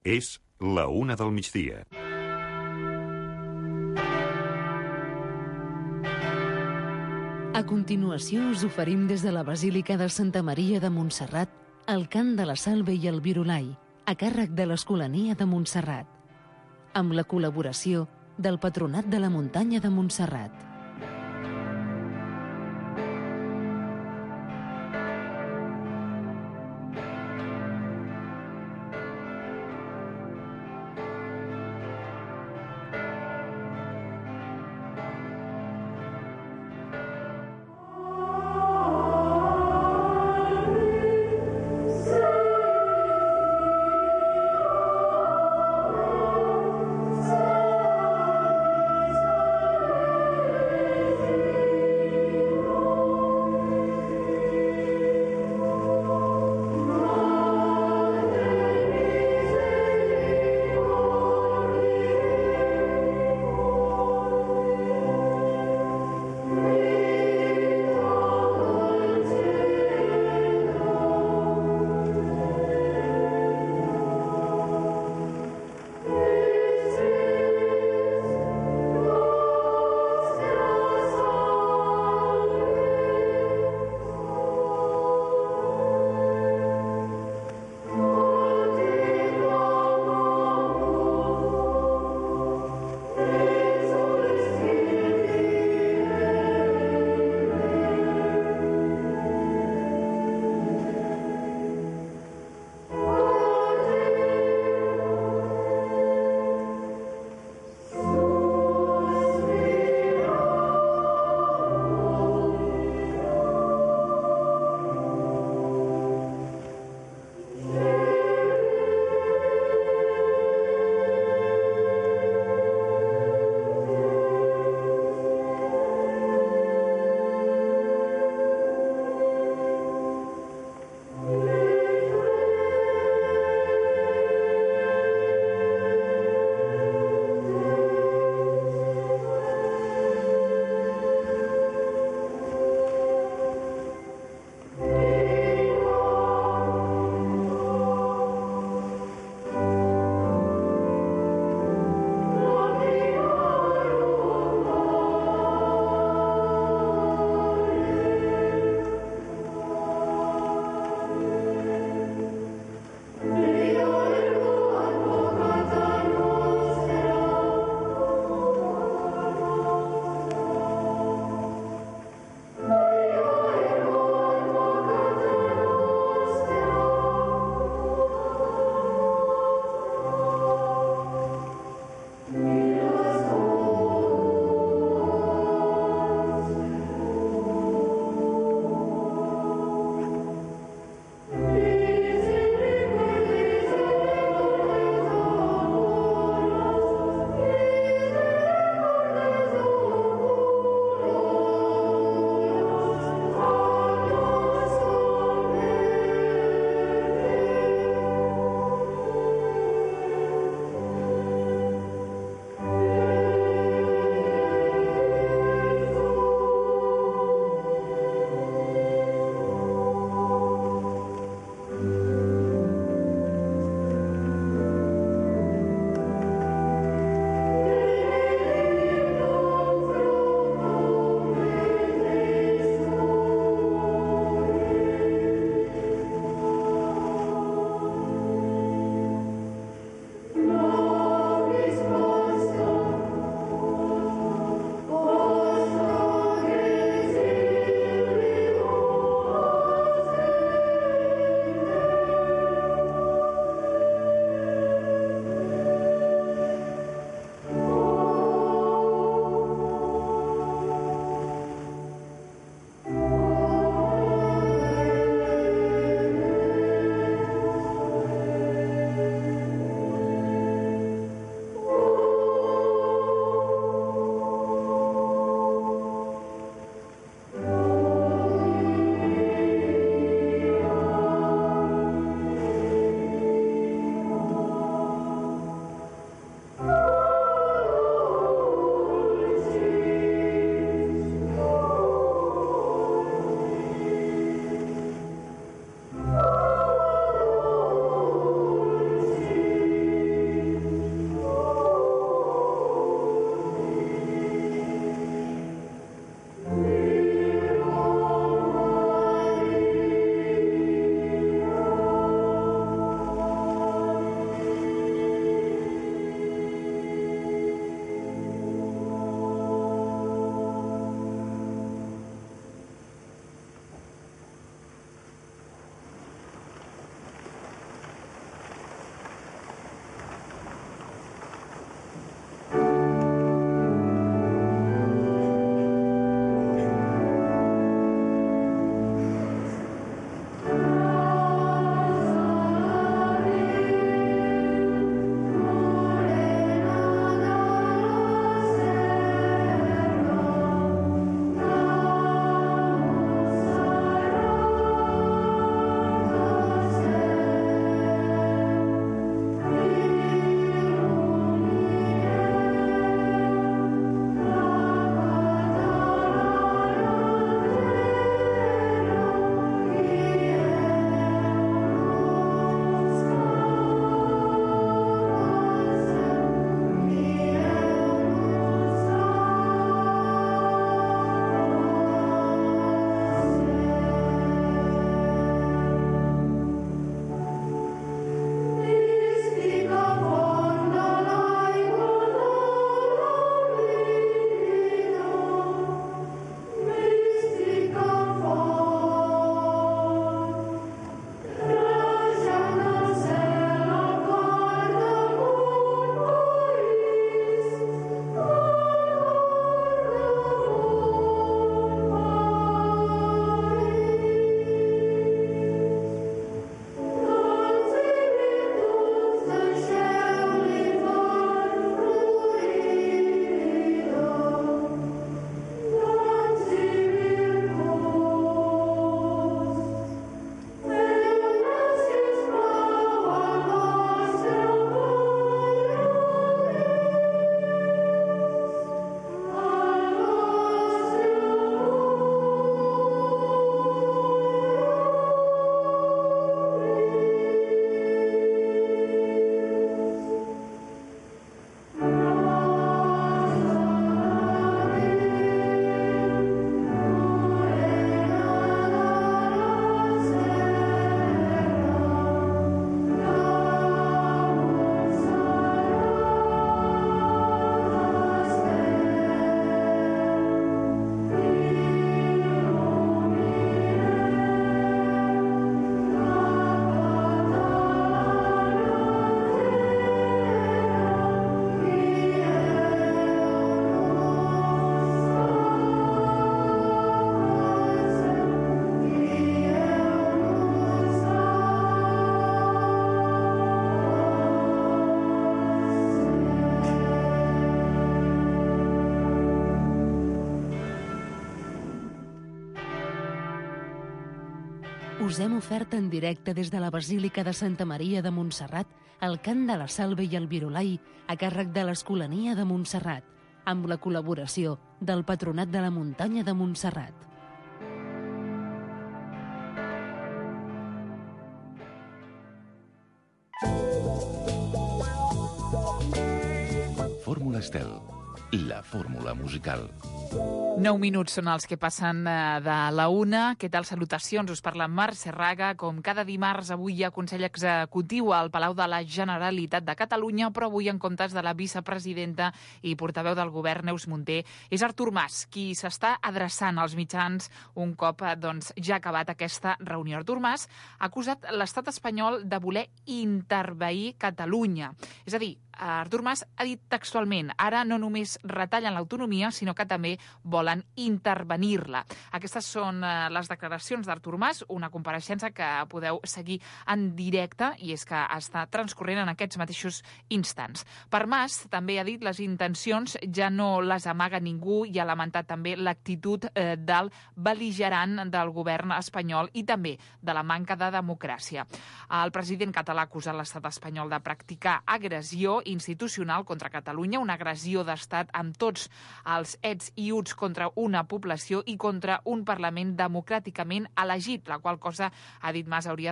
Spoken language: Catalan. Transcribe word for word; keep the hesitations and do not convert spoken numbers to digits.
És la una del migdia. A continuació us oferim des de la Basílica de Santa Maria de Montserrat el cant de la Salve i el Virolai, a càrrec de l'Escolania de Montserrat, amb la col·laboració del Patronat de la Muntanya de Montserrat. Thank you. us hem ofert en directe des de la Basílica de Santa Maria de Montserrat el cant de la Salve i el Virolai a càrrec de l'Escolania de Montserrat, amb la col·laboració del Patronat de la Muntanya de Montserrat. Fórmula Estel, la fórmula musical. Nou minuts són els que passen de la una. Què tal? Salutacions. Us parla Mar Serraga. Com cada dimarts, avui hi ha Consell Executiu al Palau de la Generalitat de Catalunya, però avui en comptes de la vicepresidenta i portaveu del govern, Neus Munté, és Artur Mas, qui s'està adreçant als mitjans un cop doncs, ja ha acabat aquesta reunió. Artur Mas ha acusat l'estat espanyol de voler interveir Catalunya. És a dir, Artur Mas ha dit textualment: ara no només retallen l'autonomia, sinó que també volen intervenir-la. Aquestes són eh, les declaracions d'Artur Mas, una compareixença que podeu seguir en directe i és que està transcorrent en aquests mateixos instants. Per Mas també ha dit les intencions ja no les amaga ningú i ha lamentat també l'actitud eh, del bel·ligerant del govern espanyol i també de la manca de democràcia. El president català ha acusat l'estat espanyol de practicar agressió institucional contra Catalunya, una agressió d'estat amb tots els ets i uts contra una població i contra un Parlament democràticament elegit, la qual cosa, ha dit Mas, hauria